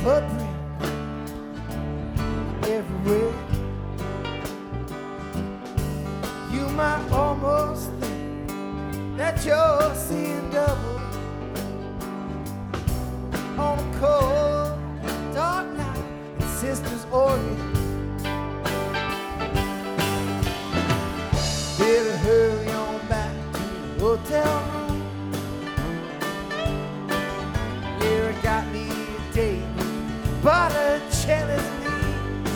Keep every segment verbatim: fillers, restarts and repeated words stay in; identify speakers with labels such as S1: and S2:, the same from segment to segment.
S1: footprint everywhere. You might almost think that you're seeing double on a cold, dark night in Sister's Orient. Better hurry on back to the hotel room. Yeah, it got me a date, Botticelli's knees.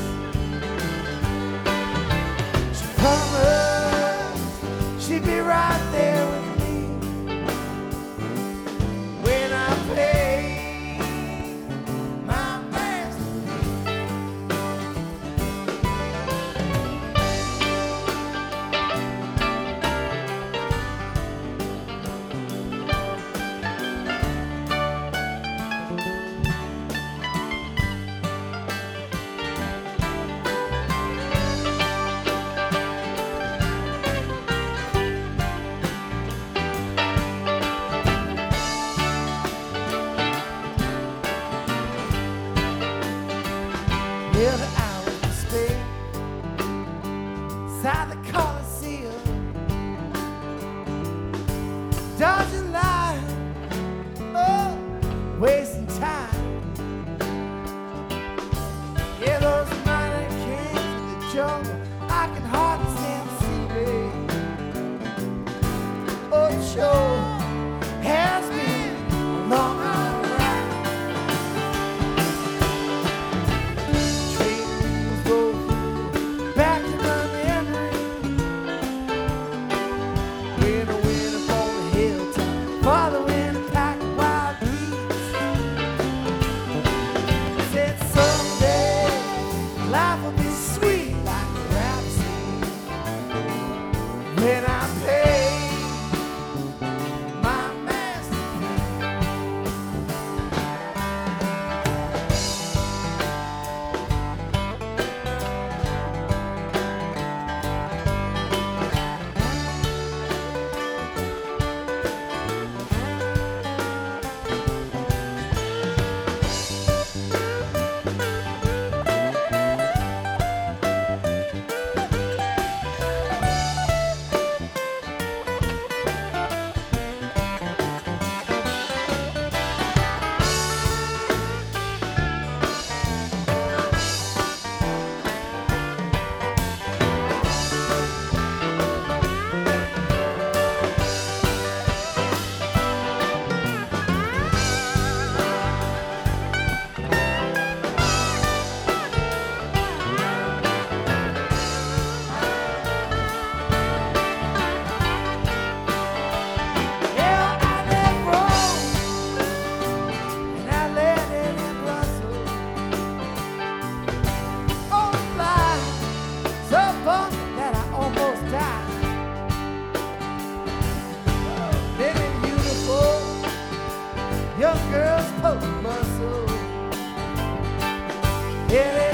S1: She promised she'd be right there with me when I pay my masterpiece. Well, the hours we spent inside the Coliseum, dodging line, oh, wasting time. Yeah, those minor kings in the jungle, I can hardly stand to see me. Oh, it sure has been a long ride. Following a pack of wild geese, said someday life will be sweet like a rhapsody when I pay my masterpiece. Young girls poke muscle. Yeah,